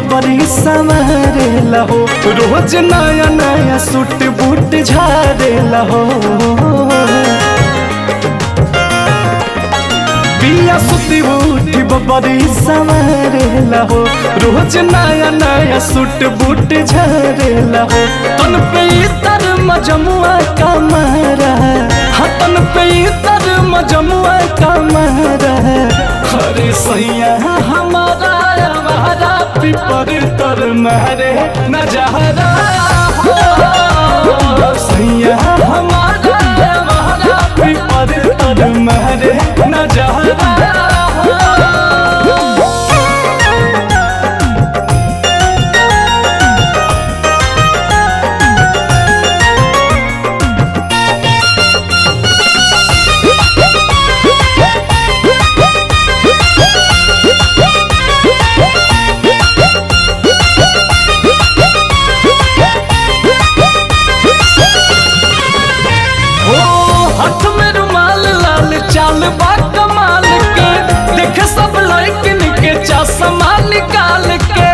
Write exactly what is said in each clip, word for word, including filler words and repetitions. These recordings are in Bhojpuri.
बबरी संवारे लहो, रोज नया नया सूट बूट झारे लहो। पिया सुती बूटी बबरी संवारे लहो, रोज नया नया सूट बूट झारे लहो। तन पे तर मजमुआ कमरा, तन पे तर मजमुआ कमरा। अरे सैया हमारा हमारा पिपर तर मारे नजहरा हो। सैया हमारा हमारा पिपर तर मारे नजहरा हो। हाथ में रुमाल लाल चाल बा कमाल के, देख सब लड़किन के चश्मा निकाल के।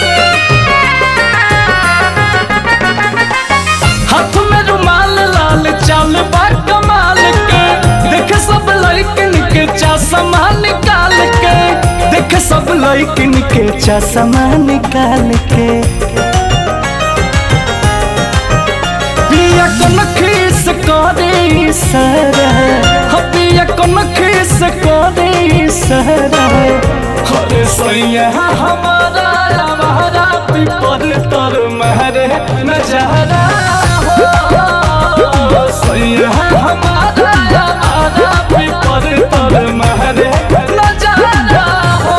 हाथ में रुमाल लाल चाल बा कमाल के, देख सब लड़किन के चश्मा निकाल के। देख सब लड़किन के चश्मा निकाल के। पिया कन खीस करे सरा, पिया कन खीस करे सरा। अरे सैया हमारा हमारा पिपर तर मारे नजहरा हो। सैया हमारा हमारा पिपर तर मारे नजहरा हो।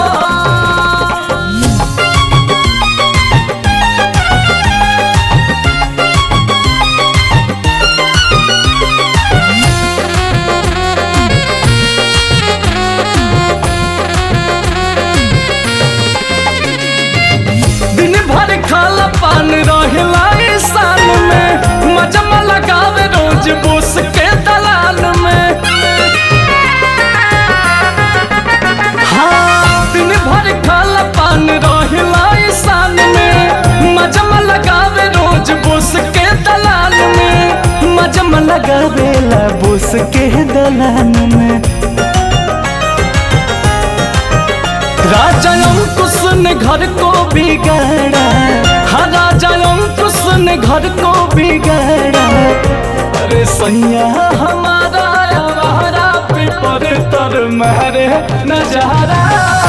खाला पान रहेला ईशान में, मजमा लगावे रोज बोस के दलाल में। हाँ दिन भर खाला पान रहेला ईशान में, मजमा लगावे रोज बोस के दलाल में। मजमा लगावेला बोस के दलाल में। राजा अंकुश ने घर को बिगाड़ा, हाँ राजा अंकुश ने घर को बिगाड़ा। अरे सैया हमारा हमारा पिपर तर मारे नजहरा।